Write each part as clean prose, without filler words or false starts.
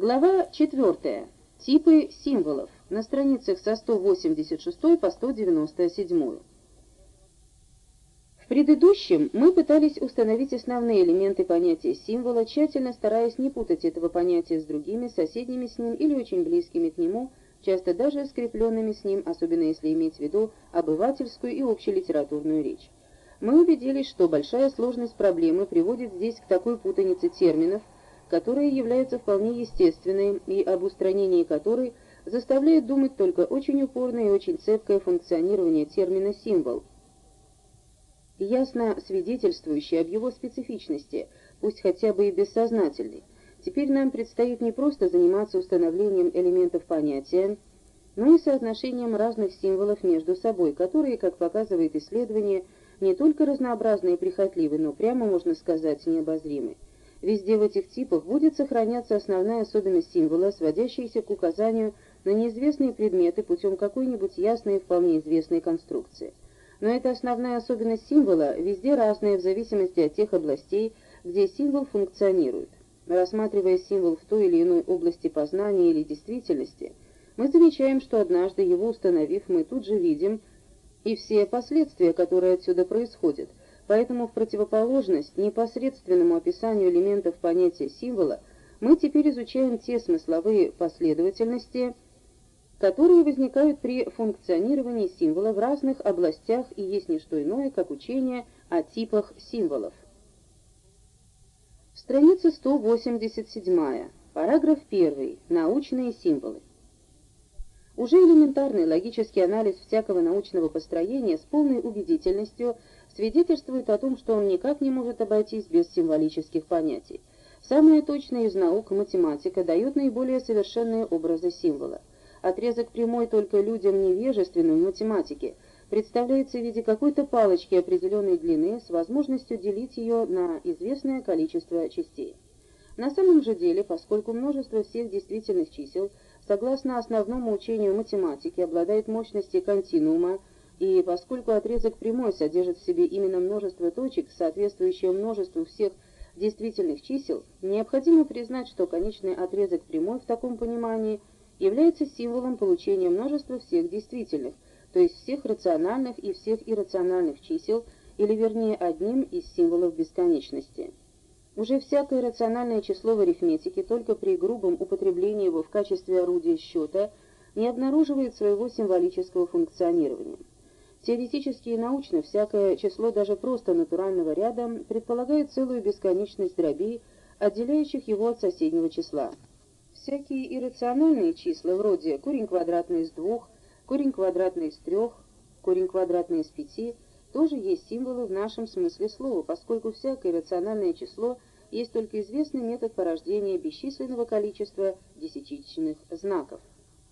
Глава 4. Типы символов. На страницах со 186 по 197. В предыдущем мы пытались установить основные элементы понятия символа, тщательно стараясь не путать этого понятия с другими, соседними с ним или очень близкими к нему, часто даже скрепленными с ним, особенно если иметь в виду обывательскую и общелитературную речь. Мы убедились, что большая сложность проблемы приводит здесь к такой путанице терминов, которые являются вполне естественной и об устранении которой заставляет думать только очень упорное и очень цепкое функционирование термина «символ», ясно свидетельствующий об его специфичности, пусть хотя бы и бессознательной. Теперь нам предстоит не просто заниматься установлением элементов понятия, но и соотношением разных символов между собой, которые, как показывает исследование, не только разнообразны и прихотливы, но прямо, можно сказать, необозримы. Везде в этих типах будет сохраняться основная особенность символа, сводящаяся к указанию на неизвестные предметы путем какой-нибудь ясной и вполне известной конструкции. Но эта основная особенность символа везде разная в зависимости от тех областей, где символ функционирует. Рассматривая символ в той или иной области познания или действительности, мы замечаем, что однажды его установив, мы тут же видим и все последствия, которые отсюда происходят. Поэтому в противоположность непосредственному описанию элементов понятия символа мы теперь изучаем те смысловые последовательности, которые возникают при функционировании символа в разных областях и есть не что иное, как учение о типах символов. Страница 187. Параграф 1. Научные символы. Уже элементарный логический анализ всякого научного построения с полной убедительностью свидетельствует о том, что он никак не может обойтись без символических понятий. Самая точная из наук, математика, дает наиболее совершенные образы символа. Отрезок прямой только людям невежественным в математике представляется в виде какой-то палочки определенной длины с возможностью делить ее на известное количество частей. На самом же деле, поскольку множество всех действительных чисел, согласно основному учению математики, обладает мощностью континуума, и поскольку отрезок прямой содержит в себе именно множество точек, соответствующее множеству всех действительных чисел, необходимо признать, что конечный отрезок прямой в таком понимании является символом получения множества всех действительных, то есть всех рациональных и всех иррациональных чисел, или вернее одним из символов бесконечности. Уже всякое рациональное число в арифметике только при грубом употреблении его в качестве орудия счета не обнаруживает своего символического функционирования. Теоретически и научно всякое число даже просто натурального ряда предполагает целую бесконечность дробей, отделяющих его от соседнего числа. Всякие иррациональные числа, вроде корень квадратный из 2, корень квадратный из 3, корень квадратный из 5, тоже есть символы в нашем смысле слова, поскольку всякое рациональное число есть только известный метод порождения бесчисленного количества десятичных знаков.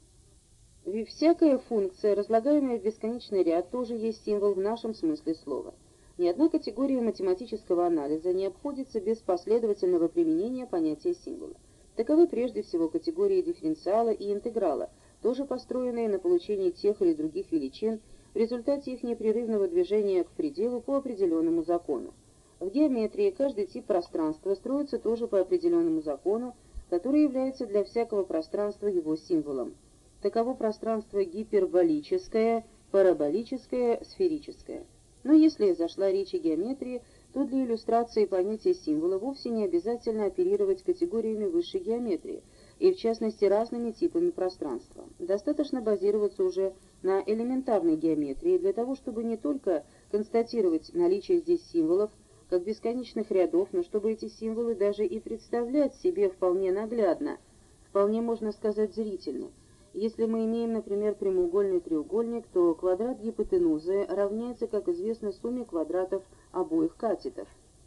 Всякая функция, разлагаемая в бесконечный ряд, тоже есть символ в нашем смысле слова. Ни одна категория математического анализа не обходится без последовательного применения понятия символа. Таковы прежде всего категории дифференциала и интеграла, тоже построенные на получении тех или других величин в результате их непрерывного движения к пределу по определенному закону. В геометрии каждый тип пространства строится тоже по определенному закону, который является для всякого пространства его символом. Таково пространство гиперболическое, параболическое, сферическое. Но если зашла речь о геометрии, то для иллюстрации понятия символа вовсе не обязательно оперировать категориями высшей геометрии, и в частности разными типами пространства. Достаточно базироваться уже на элементарной геометрии для того, чтобы не только констатировать наличие здесь символов, как бесконечных рядов, но чтобы эти символы даже и представлять себе вполне наглядно, вполне можно сказать зрительно. Если мы имеем, например, прямоугольный треугольник, то квадрат гипотенузы равняется, как известно, сумме квадратов обоих катетов.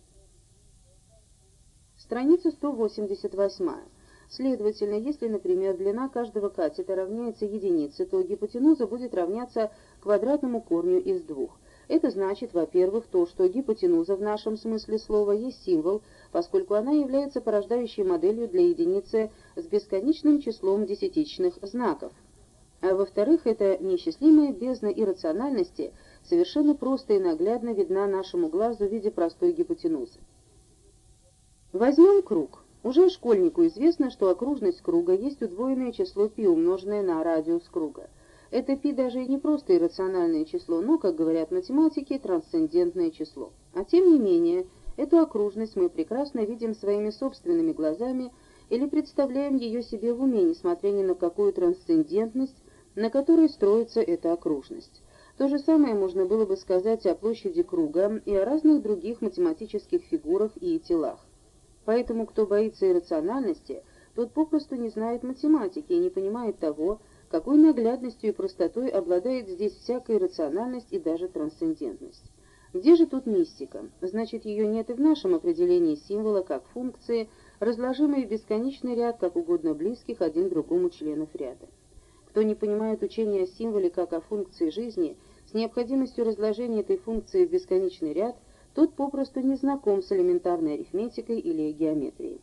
Страница 188. Следовательно, если, например, длина каждого катета равняется единице, то гипотенуза будет равняться квадратному корню из 2. Это значит, во-первых, то, что гипотенуза в нашем смысле слова есть символ, поскольку она является порождающей моделью для единицы с бесконечным числом десятичных знаков. А во-вторых, эта неисчислимая бездна иррациональности совершенно просто и наглядно видна нашему глазу в виде простой гипотенузы. Возьмем круг. Уже школьнику известно, что окружность круга есть удвоенное число π, умноженное на радиус круга. Это π даже и не просто иррациональное число, но, как говорят математики, трансцендентное число. А тем не менее, эту окружность мы прекрасно видим своими собственными глазами или представляем ее себе в уме, несмотря ни на какую трансцендентность, на которой строится эта окружность. То же самое можно было бы сказать о площади круга и о разных других математических фигурах и телах. Поэтому, кто боится иррациональности, тот попросту не знает математики и не понимает того, какой наглядностью и простотой обладает здесь всякая иррациональность и даже трансцендентность. Где же тут мистика? Значит, ее нет и в нашем определении символа как функции, разложимой в бесконечный ряд как угодно близких один другому членов ряда. Кто не понимает учения о символе как о функции жизни, с необходимостью разложения этой функции в бесконечный ряд, тот попросту не знаком с элементарной арифметикой или геометрией.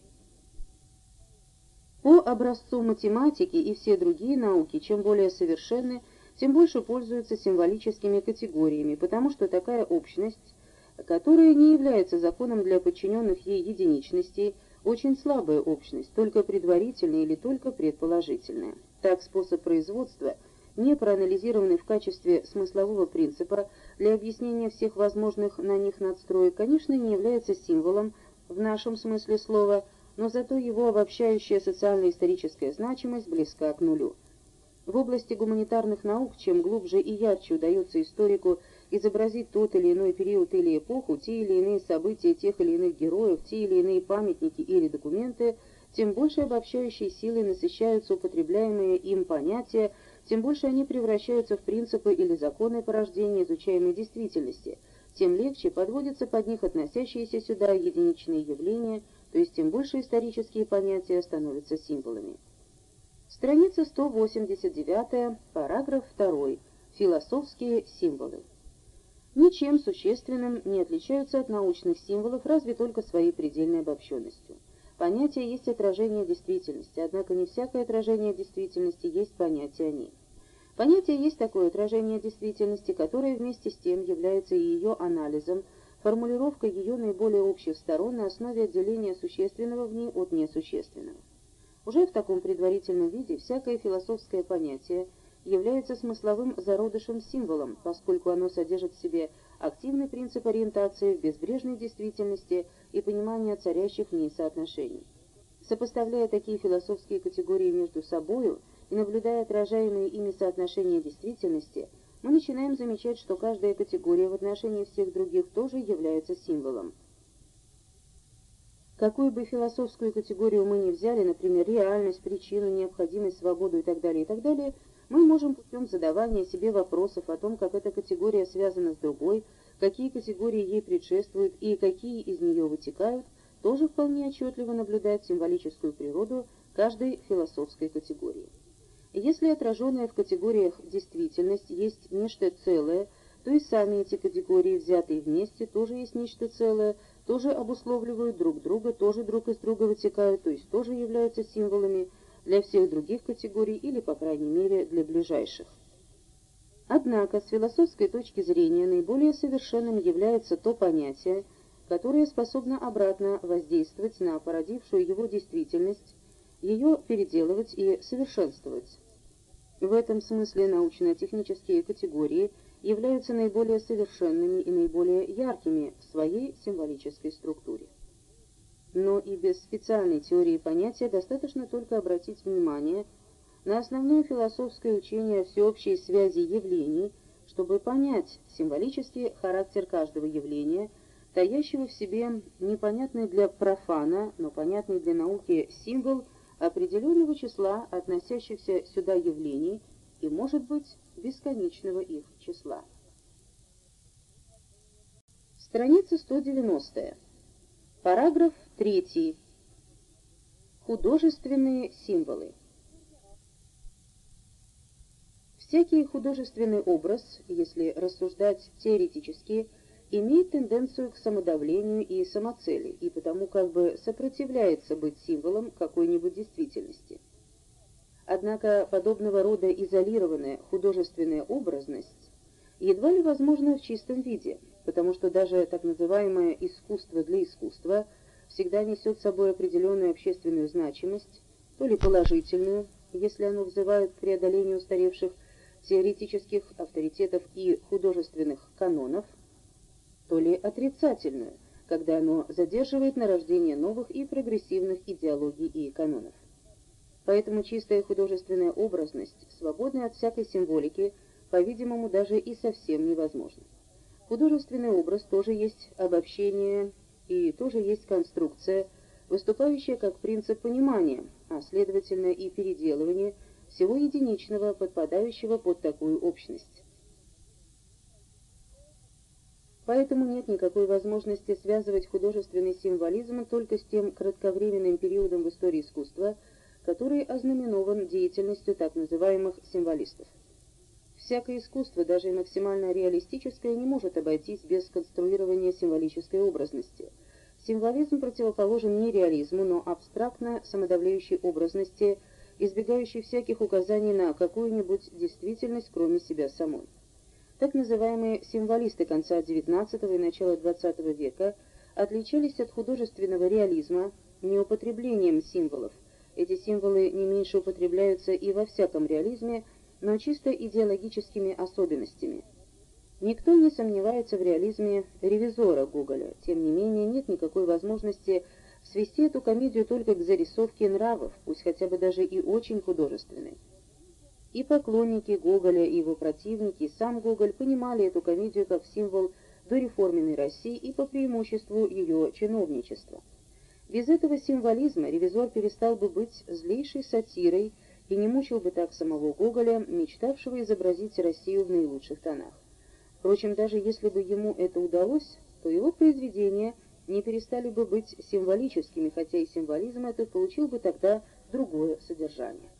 По образцу математики и все другие науки, чем более совершенны, тем больше пользуются символическими категориями, потому что такая общность, которая не является законом для подчиненных ей единичностей, очень слабая общность, только предварительная или только предположительная. Так, способ производства, не проанализированный в качестве смыслового принципа для объяснения всех возможных на них надстроек, конечно, не является символом в нашем смысле слова, но зато его обобщающая социально-историческая значимость близка к нулю. В области гуманитарных наук, чем глубже и ярче удается историку изобразить тот или иной период или эпоху, те или иные события тех или иных героев, те или иные памятники или документы, тем больше обобщающей силой насыщаются употребляемые им понятия, тем больше они превращаются в принципы или законы порождения изучаемой действительности, тем легче подводятся под них относящиеся сюда единичные явления, то есть тем больше исторические понятия становятся символами. Страница 189, параграф 2. Философские символы. Ничем существенным не отличаются от научных символов, разве только своей предельной обобщенностью. Понятие есть отражение действительности, однако не всякое отражение действительности есть понятие о ней. Понятие есть такое отражение действительности, которое вместе с тем является и ее анализом, формулировкой ее наиболее общих сторон на основе отделения существенного в ней от несущественного. Уже в таком предварительном виде всякое философское понятие является смысловым зародышем-символом, поскольку оно содержит в себе активный принцип ориентации в безбрежной действительности и понимания царящих в ней соотношений. Сопоставляя такие философские категории между собою и наблюдая отражаемые ими соотношения действительности, мы начинаем замечать, что каждая категория в отношении всех других тоже является символом. Какую бы философскую категорию мы ни взяли, например, реальность, причину, необходимость, свободу и так далее, мы можем путем задавания себе вопросов о том, как эта категория связана с другой, какие категории ей предшествуют и какие из нее вытекают, тоже вполне отчетливо наблюдать символическую природу каждой философской категории. Если отраженная в категориях действительность есть нечто целое, то и сами эти категории, взятые вместе, тоже есть нечто целое, тоже обусловливают друг друга, тоже друг из друга вытекают, то есть тоже являются символами для всех других категорий или, по крайней мере, для ближайших. Однако, с философской точки зрения, наиболее совершенным является то понятие, которое способно обратно воздействовать на породившую его действительность, ее переделывать и совершенствовать. В этом смысле научно-технические категории являются наиболее совершенными и наиболее яркими в своей символической структуре. Но и без специальной теории понятия достаточно только обратить внимание на основное философское учение о всеобщей связи явлений, чтобы понять символический характер каждого явления, таящего в себе непонятный для профана, но понятный для науки символ определенного числа относящихся сюда явлений и, может быть, бесконечного их числа. Страница 190. Параграф 3. Художественные символы. Всякий художественный образ, если рассуждать теоретически, имеет тенденцию к самодавлению и самоцели, и потому как бы сопротивляется быть символом какой-нибудь действительности. Однако подобного рода изолированная художественная образность едва ли возможна в чистом виде, потому что даже так называемое искусство для искусства всегда несет с собой определенную общественную значимость, то ли положительную, если оно взывает к преодолению устаревших теоретических авторитетов и художественных канонов, то ли отрицательную, когда оно задерживает нарождение новых и прогрессивных идеологий и канонов. Поэтому чистая художественная образность, свободная от всякой символики, по-видимому, даже и совсем невозможна. Художественный образ тоже есть обобщение и тоже есть конструкция, выступающая как принцип понимания, а следовательно и переделывание всего единичного, подпадающего под такую общность. Поэтому нет никакой возможности связывать художественный символизм только с тем кратковременным периодом в истории искусства, который ознаменован деятельностью так называемых символистов. Всякое искусство, даже и максимально реалистическое, не может обойтись без конструирования символической образности. Символизм противоположен не реализму, но абстрактно самодовлеющей образности, избегающей всяких указаний на какую-нибудь действительность, кроме себя самой. Так называемые символисты конца XIX и начала XX века отличались от художественного реализма не употреблением символов. Эти символы не меньше употребляются и во всяком реализме, но чисто идеологическими особенностями. Никто не сомневается в реализме ревизора Гоголя, тем не менее нет никакой возможности свести эту комедию только к зарисовке нравов, пусть хотя бы даже и очень художественной. И поклонники Гоголя, и его противники, и сам Гоголь понимали эту комедию как символ дореформенной России и по преимуществу ее чиновничества. Без этого символизма ревизор перестал бы быть злейшей сатирой и не мучил бы так самого Гоголя, мечтавшего изобразить Россию в наилучших тонах. Впрочем, даже если бы ему это удалось, то его произведения не перестали бы быть символическими, хотя и символизм этот получил бы тогда другое содержание.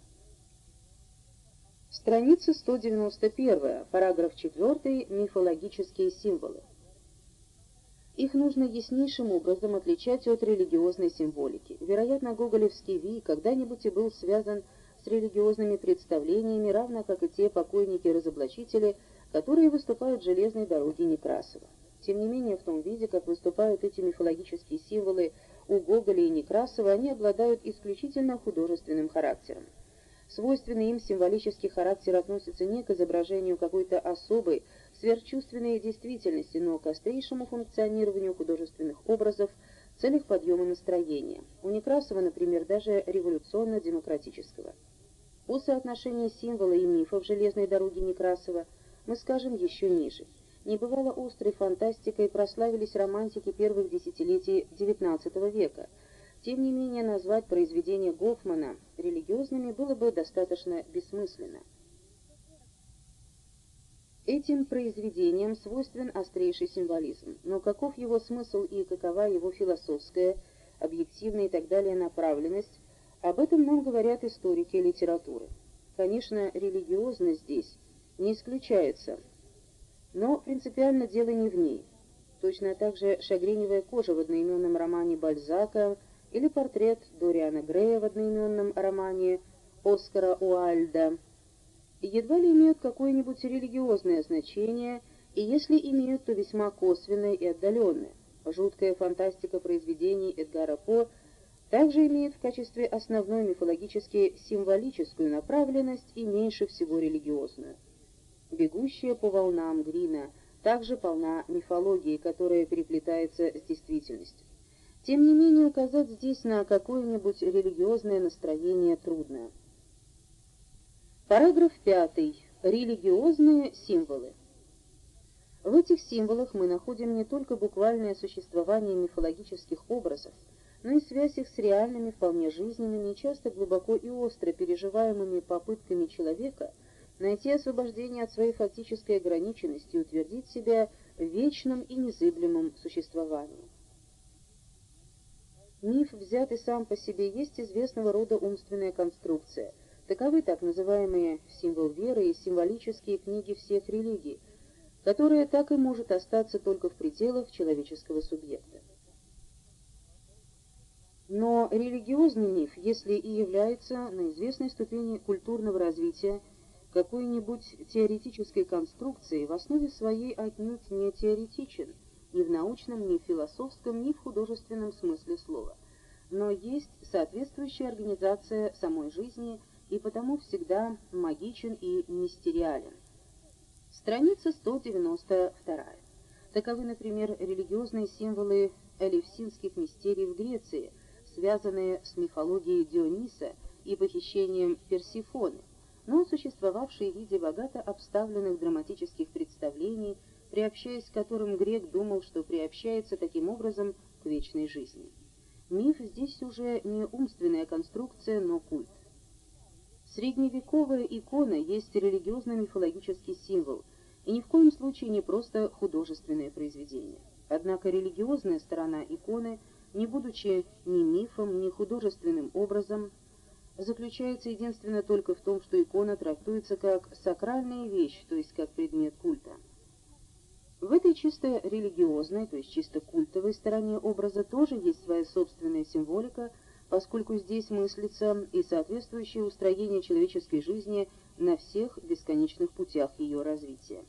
Страница 191, параграф 4, мифологические символы. Их нужно яснейшим образом отличать от религиозной символики. Вероятно, гоголевский вий когда-нибудь и был связан с религиозными представлениями, равно как и те покойники-разоблачители, которые выступают в железной дороге Некрасова. Тем не менее, в том виде, как выступают эти мифологические символы у Гоголя и Некрасова, они обладают исключительно художественным характером. Свойственный им символический характер относится не к изображению какой-то особой, сверхчувственной действительности, но к острейшему функционированию художественных образов в целях подъема настроения. У Некрасова, например, даже революционно-демократического. О соотношении символа и мифа в железной дороге Некрасова мы скажем еще ниже. Небывало острой фантастикой прославились романтики первых десятилетий XIX века. Тем не менее, назвать произведения Гофмана религиозными было бы достаточно бессмысленно. Этим произведениям свойствен острейший символизм, но каков его смысл и какова его философская, объективная и так далее направленность, об этом нам говорят историки литературы. Конечно, религиозность здесь не исключается, но принципиально дело не в ней. Точно так же шагреневая кожа в одноименном романе Бальзака или портрет Дориана Грея в одноименном романе Оскара Уайльда едва ли имеют какое-нибудь религиозное значение, и если имеют, то весьма косвенное и отдаленное. Жуткая фантастика произведений Эдгара По также имеет в качестве основной мифологически символическую направленность и меньше всего религиозную. «Бегущая по волнам» Грина также полна мифологии, которая переплетается с действительностью. Тем не менее, указать здесь на какое-нибудь религиозное настроение трудно. Параграф 5. Религиозные символы. В этих символах мы находим не только буквальное существование мифологических образов, но и связь их с реальными, вполне жизненными и часто глубоко и остро переживаемыми попытками человека найти освобождение от своей фактической ограниченности и утвердить себя в вечном и незыблемом существовании. Миф, взятый сам по себе, есть известного рода умственная конструкция. Таковы так называемые «символ веры» и символические книги всех религий, которая так и может остаться только в пределах человеческого субъекта. Но религиозный миф, если и является на известной ступени культурного развития какой-нибудь теоретической конструкцией, в основе своей отнюдь не теоретичен, ни в научном, ни в философском, ни в художественном смысле слова, но есть соответствующая организация самой жизни и потому всегда магичен и мистериален. Страница 192. Таковы, например, религиозные символы элевсинских мистерий в Греции, связанные с мифологией Диониса и похищением Персифоны, но существовавшие в виде богато обставленных драматических представлений, приобщаясь к которым грек думал, что приобщается таким образом к вечной жизни. Миф здесь уже не умственная конструкция, но культ. Средневековая икона есть религиозно-мифологический символ, и ни в коем случае не просто художественное произведение. Однако религиозная сторона иконы, не будучи ни мифом, ни художественным образом, заключается единственно только в том, что икона трактуется как сакральная вещь, то есть как предмет культа. В этой чисто религиозной, то есть чисто культовой стороне образа тоже есть своя собственная символика, поскольку здесь мыслится и соответствующее устроение человеческой жизни на всех бесконечных путях ее развития.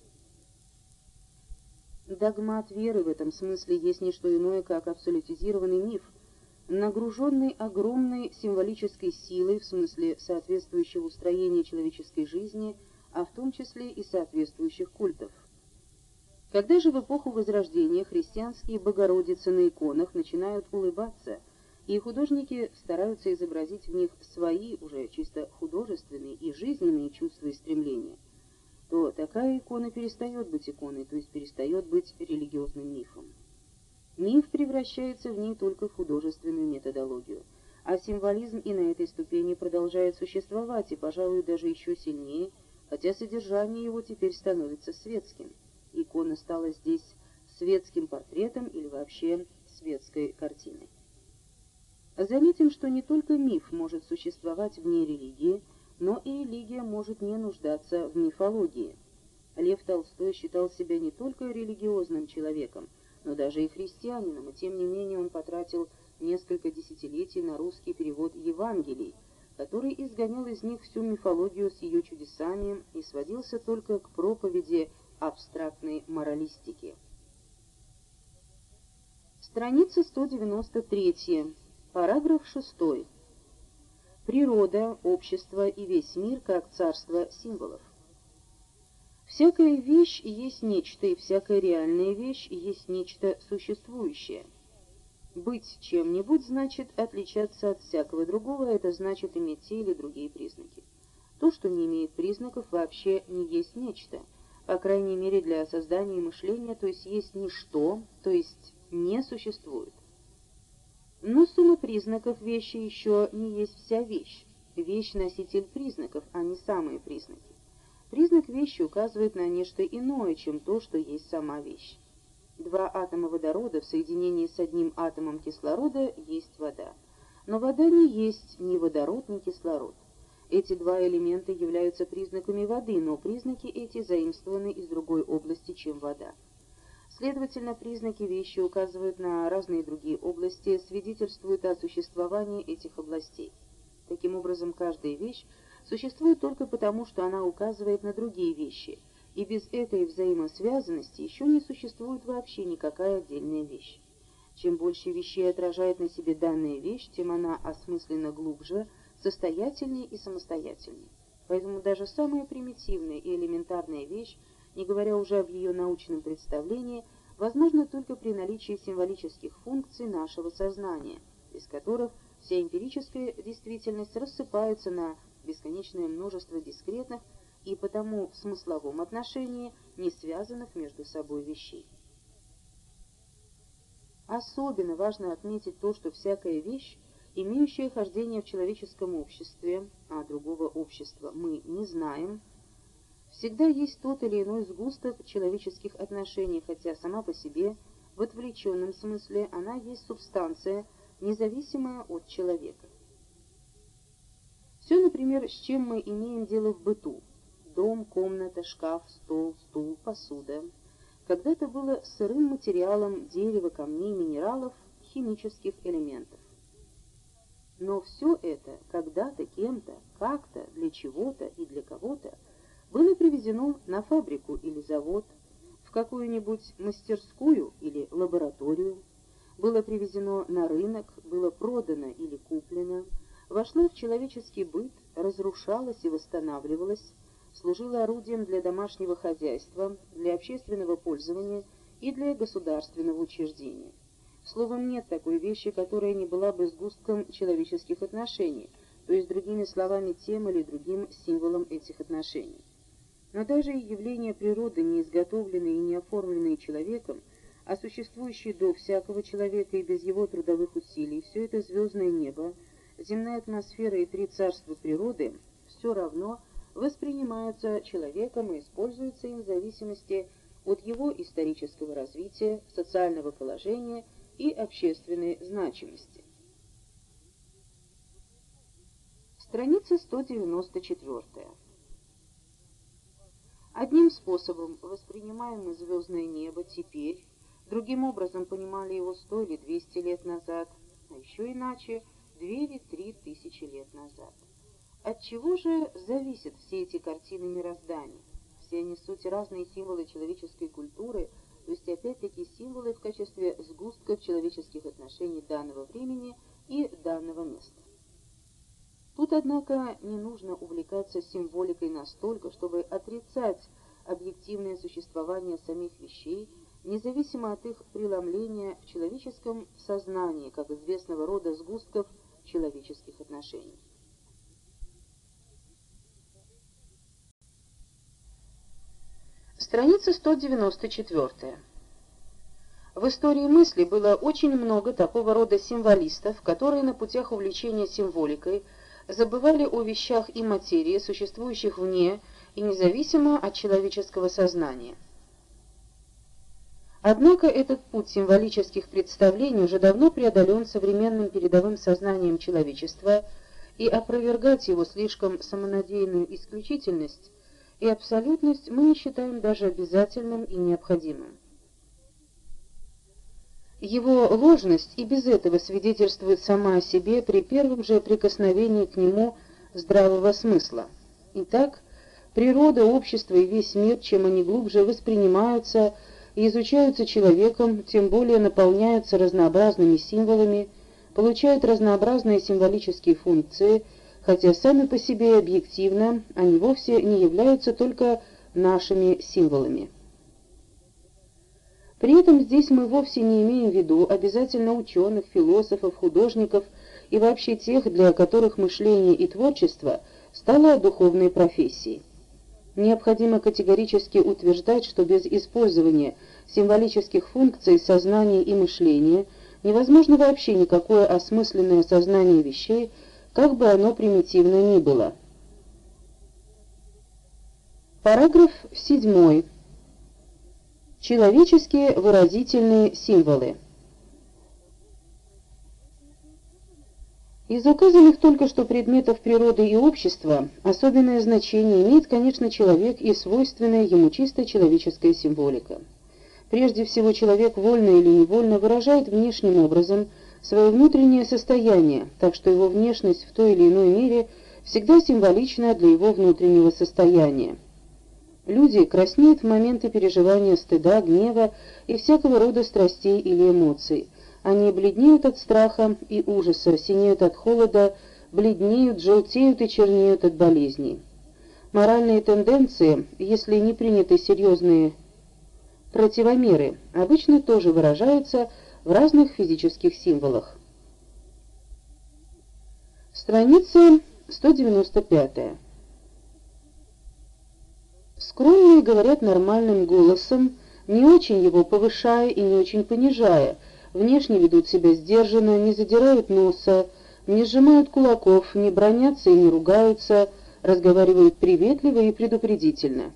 Догмат веры в этом смысле есть не что иное, как абсолютизированный миф, нагруженный огромной символической силой в смысле соответствующего устроения человеческой жизни, а в том числе и соответствующих культов. Когда же в эпоху Возрождения христианские Богородицы на иконах начинают улыбаться, и художники стараются изобразить в них свои, уже чисто художественные и жизненные чувства и стремления, то такая икона перестает быть иконой, то есть перестает быть религиозным мифом. Миф превращается в ней только в художественную методологию, а символизм и на этой ступени продолжает существовать, и, пожалуй, даже еще сильнее, хотя содержание его теперь становится светским. Икона стала здесь светским портретом или вообще светской картиной. Заметим, что не только миф может существовать вне религии, но и религия может не нуждаться в мифологии. Лев Толстой считал себя не только религиозным человеком, но даже и христианином, и тем не менее он потратил несколько десятилетий на русский перевод Евангелий, который изгонял из них всю мифологию с ее чудесами и сводился только к проповеди абстрактной моралистики. Страница 193. Параграф 6. Природа, общество и весь мир как царство символов. Всякая вещь есть нечто, и всякая реальная вещь есть нечто существующее. Быть чем-нибудь значит отличаться от всякого другого, это значит иметь те или другие признаки. То, что не имеет признаков, вообще не есть нечто, по крайней мере для создания мышления, то есть ничто, то есть не существует. Но сумма признаков вещи еще не есть вся вещь. Вещь — носитель признаков, а не самые признаки. Признак вещи указывает на нечто иное, чем то, что есть сама вещь. Два атома водорода в соединении с одним атомом кислорода есть вода. Но вода не есть ни водород, ни кислород. Эти два элемента являются признаками воды, но признаки эти заимствованы из другой области, чем вода. Следовательно, признаки вещи указывают на разные другие области, свидетельствуют о существовании этих областей. Таким образом, каждая вещь существует только потому, что она указывает на другие вещи, и без этой взаимосвязанности еще не существует вообще никакая отдельная вещь. Чем больше вещей отражает на себе данная вещь, тем она осмысленно глубже, состоятельнее и самостоятельнее. Поэтому даже самая примитивная и элементарная вещь, не говоря уже об ее научном представлении, возможно только при наличии символических функций нашего сознания, без которых вся эмпирическая действительность рассыпается на бесконечное множество дискретных и потому в смысловом отношении не связанных между собой вещей. Особенно важно отметить то, что всякая вещь, имеющая хождение в человеческом обществе, а другого общества мы не знаем, всегда есть тот или иной сгусток человеческих отношений, хотя сама по себе, в отвлеченном смысле, она есть субстанция, независимая от человека. Все, например, с чем мы имеем дело в быту: дом, комната, шкаф, стол, стул, посуда, когда-то было сырым материалом дерева, камней, минералов, химических элементов. Но все это когда-то, кем-то, как-то, для чего-то и для кого-то было привезено на фабрику или завод, в какую-нибудь мастерскую или в доставлено на рынок, было продано или куплено, вошло в человеческий быт, разрушалось и восстанавливалось, служило орудием для домашнего хозяйства, для общественного пользования и для государственного учреждения. Словом, нет такой вещи, которая не была бы сгустком человеческих отношений, то есть, другими словами, тем или другим символом этих отношений. Но даже и явления природы, не изготовленные и не оформленные человеком, а существующие до всякого человека и без его трудовых усилий, все это звездное небо, земная атмосфера и три царства природы все равно воспринимаются человеком и используются им в зависимости от его исторического развития, социального положения и общественной значимости. Страница 194. Одним способом воспринимаем мы звездное небо теперь, другим образом понимали его 100 или 200 лет назад, а еще иначе 2 или 3 тысячи лет назад. От чего же зависят все эти картины мироздания? Все они суть разные символы человеческой культуры, то есть опять-таки символы в качестве сгустков человеческих отношений данного времени и данного места. Тут, однако, не нужно увлекаться символикой настолько, чтобы отрицать объективное существование самих вещей, независимо от их преломления в человеческом сознании, как известного рода сгустков человеческих отношений. Страница 194. В истории мысли было очень много такого рода символистов, которые на путях увлечения символикой забывали о вещах и материи, существующих вне и независимо от человеческого сознания. Однако этот путь символических представлений уже давно преодолен современным передовым сознанием человечества, и опровергать его слишком самонадеянную исключительность и абсолютность мы не считаем даже обязательным и необходимым. Его ложность и без этого свидетельствует сама о себе при первом же прикосновении к нему здравого смысла. Итак, природа, общество и весь мир, чем они глубже воспринимаются и изучаются человеком, тем более наполняются разнообразными символами, получают разнообразные символические функции, хотя сами по себе объективно они вовсе не являются только нашими символами. При этом здесь мы вовсе не имеем в виду обязательно ученых, философов, художников и вообще тех, для которых мышление и творчество стало духовной профессией. Необходимо категорически утверждать, что без использования символических функций сознания и мышления невозможно вообще никакое осмысленное сознание вещей, как бы оно примитивно ни было. Параграф 7. Человеческие выразительные символы. Из указанных только что предметов природы и общества особенное значение имеет, конечно, человек и свойственная ему чисто человеческая символика. Прежде всего, человек вольно или невольно выражает внешним образом свое внутреннее состояние, так что его внешность в той или иной мере всегда символична для его внутреннего состояния. Люди краснеют в моменты переживания стыда, гнева и всякого рода страстей или эмоций. Они бледнеют от страха и ужаса, синеют от холода, бледнеют, желтеют и чернеют от болезней. Моральные тенденции, если не приняты серьезные противомеры, обычно тоже выражаются в разных физических символах. Страница 195. Скромные говорят нормальным голосом, не очень его повышая и не очень понижая, внешне ведут себя сдержанно, не задирают носа, не сжимают кулаков, не бранятся и не ругаются, разговаривают приветливо и предупредительно.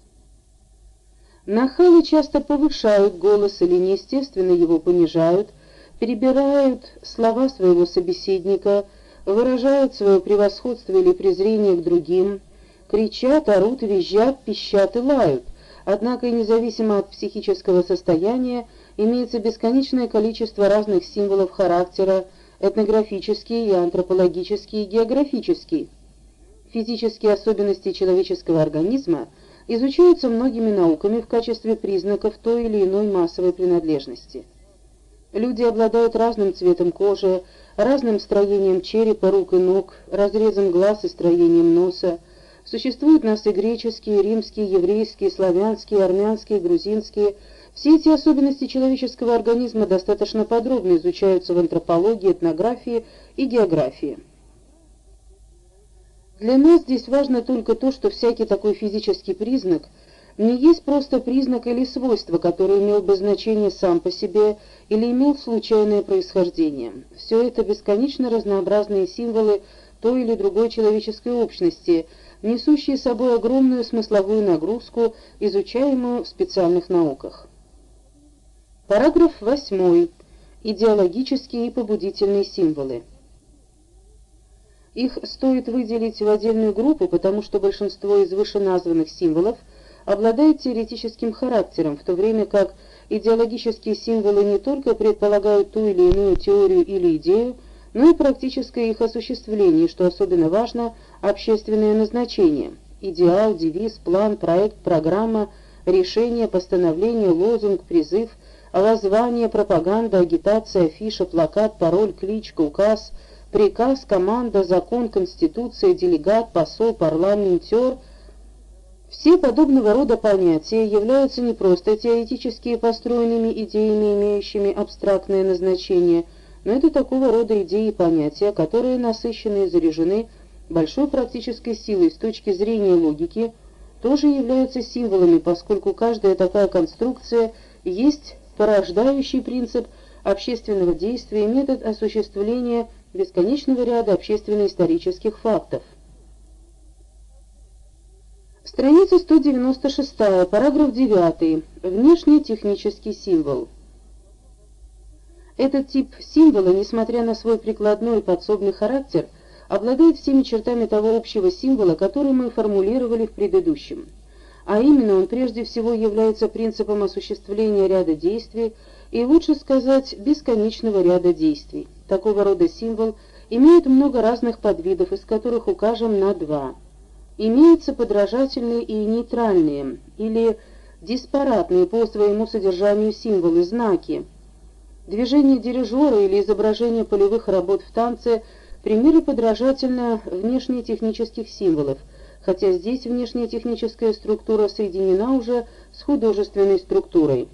Нахалы часто повышают голос или неестественно его понижают, перебирают слова своего собеседника, выражают свое превосходство или презрение к другим, кричат, орут, визжат, пищат и лают. Однако и независимо от психического состояния имеется бесконечное количество разных символов характера, этнографический и антропологический и географический. Физические особенности человеческого организма изучаются многими науками в качестве признаков той или иной массовой принадлежности. Люди обладают разным цветом кожи, разным строением черепа, рук и ног, разрезом глаз и строением носа. Существуют нас и греческие, римские, еврейские, славянские, армянские, грузинские. Все эти особенности человеческого организма достаточно подробно изучаются в антропологии, этнографии и географии. Для нас здесь важно только то, что всякий такой физический признак не есть просто признак или свойство, которое имел бы значение сам по себе или имел случайное происхождение. Все это бесконечно разнообразные символы той или другой человеческой общности, несущие собой огромную смысловую нагрузку, изучаемую в специальных науках. Параграф 8. Идеологические и побудительные символы. Их стоит выделить в отдельную группу, потому что большинство из вышеназванных символов обладает теоретическим характером, в то время как идеологические символы не только предполагают ту или иную теорию или идею, но и практическое их осуществление, что особенно важно, общественное назначение. Идеал, девиз, план, проект, программа, решение, постановление, лозунг, призыв, воззвание, пропаганда, агитация, афиша, плакат, пароль, кличка, указ, приказ, команда, закон, конституция, делегат, посол, парламентер. Все подобного рода понятия являются не просто теоретически построенными идеями, имеющими абстрактное назначение, но это такого рода идеи и понятия, которые насыщены и заряжены большой практической силой с точки зрения логики, тоже являются символами, поскольку каждая такая конструкция есть порождающий принцип общественного действия и метод осуществления бесконечного ряда общественно-исторических фактов. Страница 196, параграф 9. Внешний технический символ. Этот тип символа, несмотря на свой прикладной и подсобный характер, обладает всеми чертами того общего символа, который мы формулировали в предыдущем. А именно, он прежде всего является принципом осуществления ряда действий, и лучше сказать, бесконечного ряда действий. Такого рода символ имеет много разных подвидов, из которых укажем на два. Имеются подражательные и нейтральные, или диспаратные по своему содержанию символы, знаки. Движение дирижера или изображение полевых работ в танце – примеры подражательно внешнетехнических символов, хотя здесь внешнетехническая структура соединена уже с художественной структурой.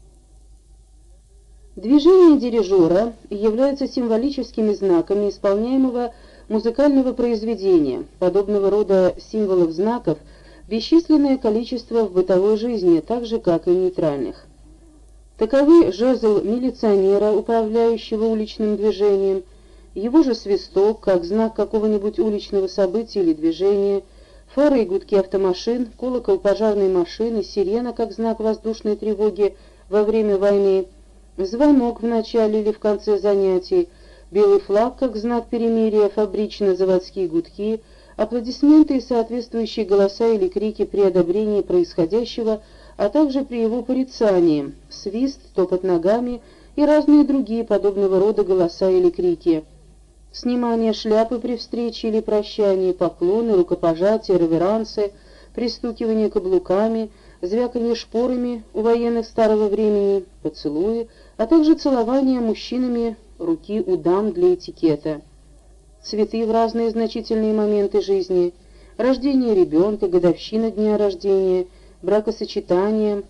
Движения дирижера являются символическими знаками исполняемого музыкального произведения. Подобного рода символов знаков бесчисленное количество в бытовой жизни, так же как и нейтральных. Таковы жезл милиционера, управляющего уличным движением, его же свисток, как знак какого-нибудь уличного события или движения, фары и гудки автомашин, колокол пожарной машины, сирена, как знак воздушной тревоги во время войны, звонок в начале или в конце занятий, белый флаг, как знак перемирия, фабрично-заводские гудки, аплодисменты и соответствующие голоса или крики при одобрении происходящего, а также при его порицании, свист, топот ногами и разные другие подобного рода голоса или крики. Снимание шляпы при встрече или прощании, поклоны, рукопожатия, реверансы, пристукивание каблуками, звяканье шпорами у военных старого времени, поцелуи, а также целование мужчинами руки у дам для этикета. Цветы в разные значительные моменты жизни, рождение ребенка, годовщина дня рождения, бракосочетание,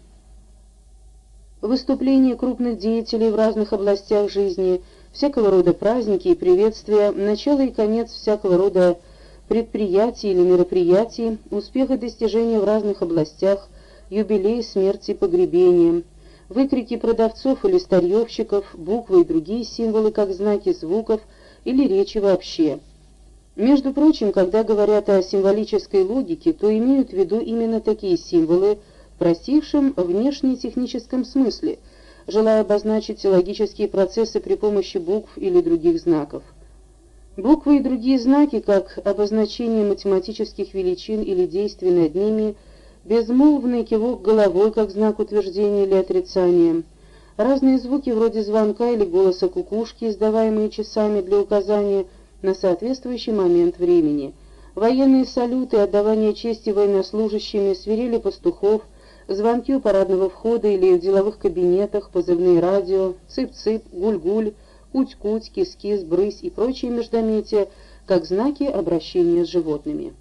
выступления крупных деятелей в разных областях жизни, всякого рода праздники и приветствия, начало и конец всякого рода предприятий или мероприятий, успех и достижения в разных областях, юбилей, смерти, погребения, выкрики продавцов или старьевщиков, буквы и другие символы, как знаки звуков или речи вообще. Между прочим, когда говорят о символической логике, то имеют в виду именно такие символы в простейшем внешнетехническом смысле, желая обозначить логические процессы при помощи букв или других знаков. Буквы и другие знаки, как обозначение математических величин или действий над ними, безмолвный кивок головой, как знак утверждения или отрицания, разные звуки вроде звонка или голоса кукушки, издаваемые часами для указания на соответствующий момент времени, военные салюты, отдавание чести военнослужащими, свирели пастухов, звонки у парадного входа или в деловых кабинетах, позывные радио, цып-цып, гуль-гуль, куть-куть, кис-кис, брысь и прочие междометия, как знаки обращения с животными.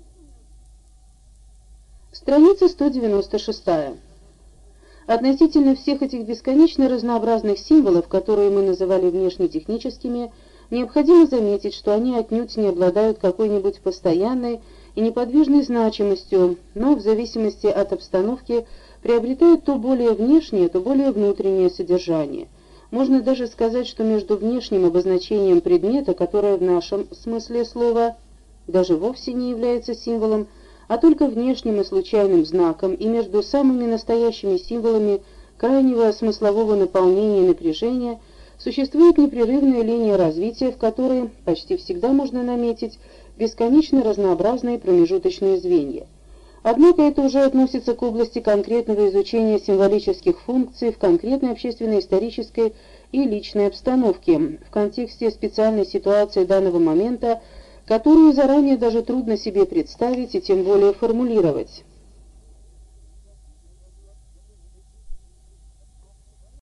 Страница 196. Относительно всех этих бесконечно разнообразных символов, которые мы называли внешнетехническими, необходимо заметить, что они отнюдь не обладают какой-нибудь постоянной и неподвижной значимостью, но в зависимости от обстановки приобретают то более внешнее, то более внутреннее содержание. Можно даже сказать, что между внешним обозначением предмета, которое в нашем смысле слова даже вовсе не является символом, а только внешним и случайным знаком, и между самыми настоящими символами крайнего смыслового наполнения и напряжения существует непрерывная линия развития, в которой почти всегда можно наметить бесконечно разнообразные промежуточные звенья. Однако это уже относится к области конкретного изучения символических функций в конкретной общественно-исторической и личной обстановке, в контексте специальной ситуации данного момента, которую заранее даже трудно себе представить и тем более формулировать.